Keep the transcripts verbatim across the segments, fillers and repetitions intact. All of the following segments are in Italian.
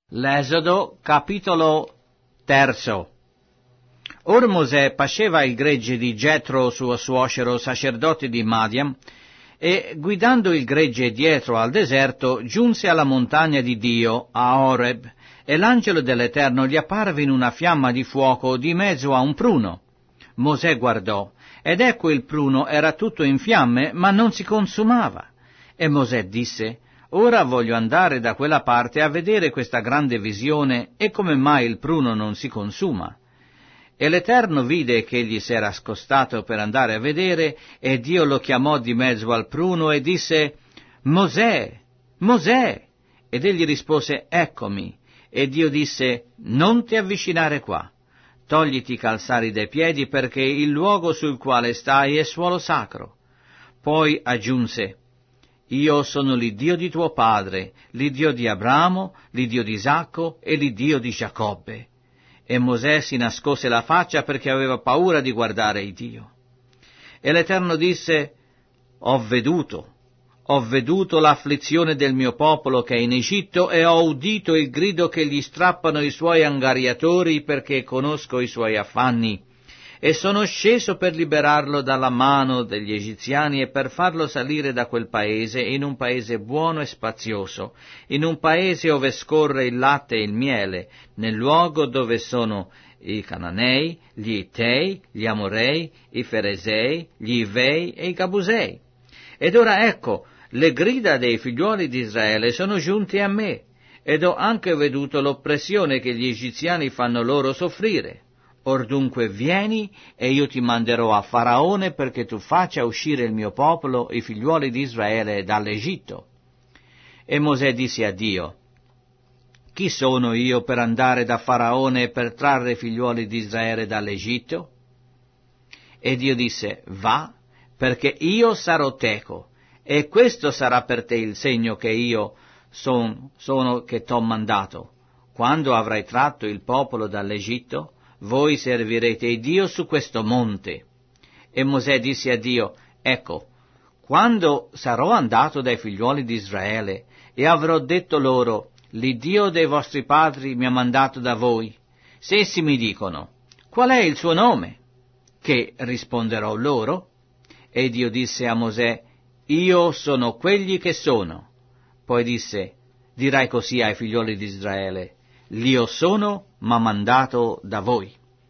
L'esodo, capitolo terzo. Or Mosè pasceva il gregge di Getro suo suocero, sacerdote di Madian, e guidando il gregge dietro al deserto, giunse alla montagna di Dio, a Oreb, e l'angelo dell'Eterno gli apparve in una fiamma di fuoco di mezzo a un pruno. Mosè guardò, ed ecco il pruno era tutto in fiamme, ma non si consumava. E Mosè disse: Ora voglio andare da quella parte a vedere questa grande visione, e come mai il pruno non si consuma. E l'Eterno vide che egli s'era scostato per andare a vedere, e Dio lo chiamò di mezzo al pruno e disse: Mosè, Mosè! Ed egli rispose: Eccomi. E Dio disse: Non ti avvicinare qua, togliti i calzari dai piedi, perché il luogo sul quale stai è suolo sacro. Poi aggiunse: Io sono l'Iddio di tuo padre, l'Iddio di Abramo, l'Iddio di Isacco e l'Iddio di Giacobbe. E Mosè si nascose la faccia perché aveva paura di guardare il Dio. E l'Eterno disse: Ho veduto, ho veduto l'afflizione del mio popolo che è in Egitto, e ho udito il grido che gli strappano i suoi angariatori, perché conosco i suoi affanni. E sono sceso per liberarlo dalla mano degli egiziani e per farlo salire da quel paese in un paese buono e spazioso, in un paese ove scorre il latte e il miele, nel luogo dove sono i Cananei, gli Ittei, gli Amorei, i Feresei, gli Ivei e i Gabusei. Ed ora ecco, le grida dei figliuoli di Israele sono giunte a me, ed ho anche veduto l'oppressione che gli egiziani fanno loro soffrire. Or dunque vieni, e io ti manderò a Faraone perché tu faccia uscire il mio popolo, i figliuoli di Israele, dall'Egitto. E Mosè disse a Dio: Chi sono io per andare da Faraone per trarre i figliuoli di Israele dall'Egitto? E Dio disse: Va, perché io sarò teco, e questo sarà per te il segno che io son, sono che t'ho mandato. Quando avrai tratto il popolo dall'Egitto, voi servirete Dio su questo monte. E Mosè disse a Dio: Ecco, quando sarò andato dai figliuoli di Israele e avrò detto loro: L'Iddio dei vostri padri mi ha mandato da voi, se essi mi dicono: Qual è il suo nome? Che risponderò loro? E Dio disse a Mosè: Io sono quelli che sono. Poi disse: Dirai così ai figliuoli di Israele: L'Io sono m'ha mandato da voi.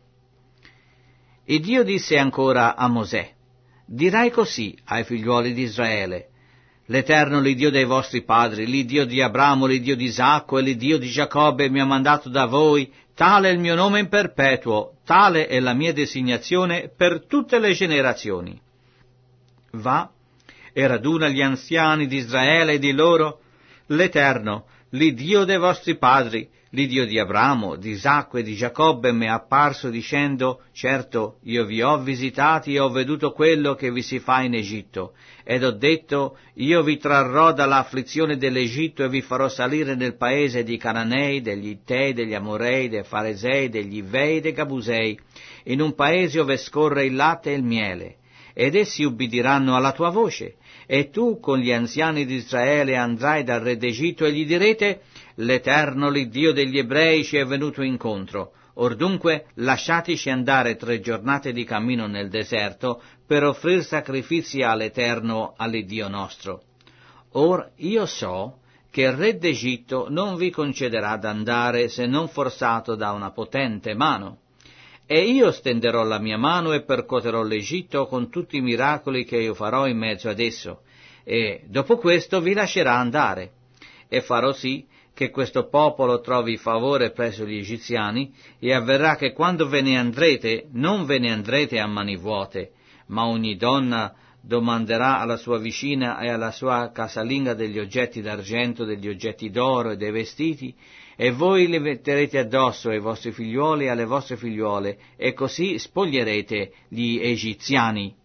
E Dio disse ancora a Mosè: Dirai così ai figliuoli di Israele: L'Eterno, l'Iddio dei vostri padri, l'Iddio di Abramo, l'Iddio di Isacco e l'Iddio di Giacobbe mi ha mandato da voi. Tale è il mio nome in perpetuo, tale è la mia designazione per tutte le generazioni. Va e raduna gli anziani di Israele e di loro: L'Eterno, l'Iddio dei vostri padri, l'Iddio di Abramo, di Isacco e di Giacobbe mi è apparso dicendo: Certo, io vi ho visitati e ho veduto quello che vi si fa in Egitto, ed ho detto: Io vi trarrò dall'afflizione dell'Egitto e vi farò salire nel paese dei Cananei, degli Ittei, degli Amorei, dei Faresei, degli Ivei e dei Gabusei, in un paese ove scorre il latte e il miele, ed essi ubbidiranno alla tua voce. E tu con gli anziani di Israele andrai dal re d'Egitto e gli direte: L'Eterno, l'Iddio degli ebrei, ci è venuto incontro. Or dunque lasciateci andare tre giornate di cammino nel deserto per offrir sacrifici all'Eterno, all'Iddio nostro. Or io so che il re d'Egitto non vi concederà d'andare se non forzato da una potente mano. E io stenderò la mia mano e percuoterò l'Egitto con tutti i miracoli che io farò in mezzo ad esso, e dopo questo vi lascerà andare. E farò sì che questo popolo trovi favore presso gli egiziani, e avverrà che quando ve ne andrete, non ve ne andrete a mani vuote, ma ogni donna domanderà alla sua vicina e alla sua casalinga degli oggetti d'argento, degli oggetti d'oro e dei vestiti, e voi li metterete addosso ai vostri figliuoli e alle vostre figliuole, e così spoglierete gli egiziani.